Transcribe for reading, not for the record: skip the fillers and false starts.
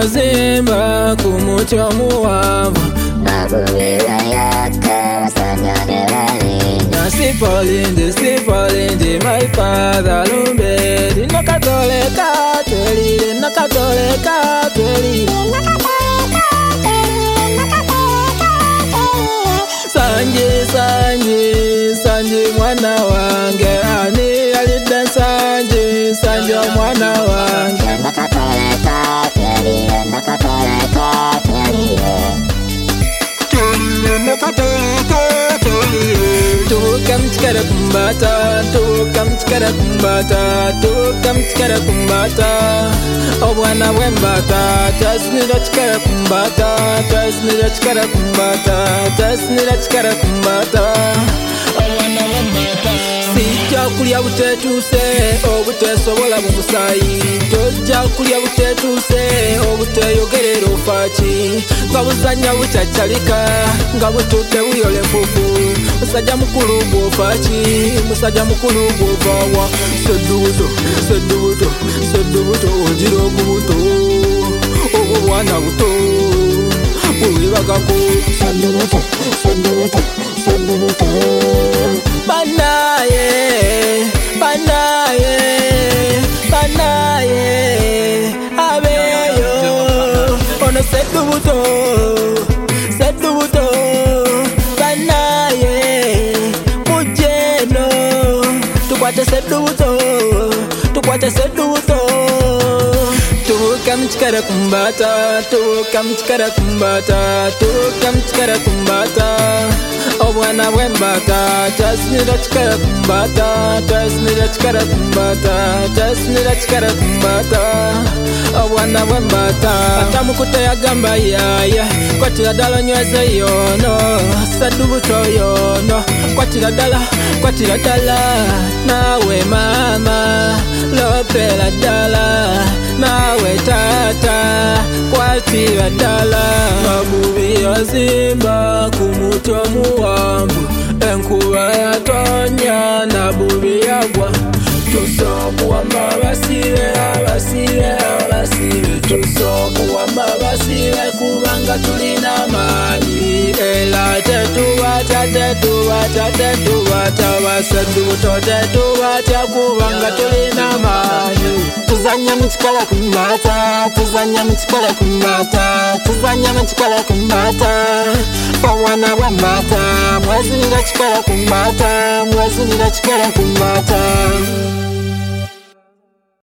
yazimba kumucho muwavu Nabubira yaka sanyane balinda Sipalindi my father lumbedi Nakatoleka twelile Nakatoleka twelile Sanji mwana wange ani alida Sanji mwana wange Nakatoleka twelile Nakatoleka twelile Tukam chikara kumbata Obwana wembata Tasnira chikara kumbata Obwana wembata Sijja kulya butetuse obutesobola bumusayi Tojja kulya butetuse obuteyogerera ofaki Nga buzanya bukyacalika nga butute buyole fufu Musajja mukulu bwofaki musajja mukulu bwovawa Seddubuto ogira ogubuto obubwana buto bwebagako Seddubuto Banaye abeyo ono seddubuto banaye mujeno tukwate seddubuto Tukam chikara kumbata Obwana wembata Tasnira chikara kumbata Obwana wembata Atamukuta ya gamba yaya Kwatira dala nyweze yono Saddubuto yono Kwatira dala Nawe mama Lopela dala Nawe tata Kwatira dala Mabubi yazimba kumuto muwambu Enkuba yatonya nabubi yagwa Tusokuwamba abasire Tusokuwamba abasire kubanga tulina maanyi Ela tetubata Baseddubuto tetubata kubanga tulina maanyi Tuzanya mchikala kumbata Pawana wembata Mwezi nila chikala kumbata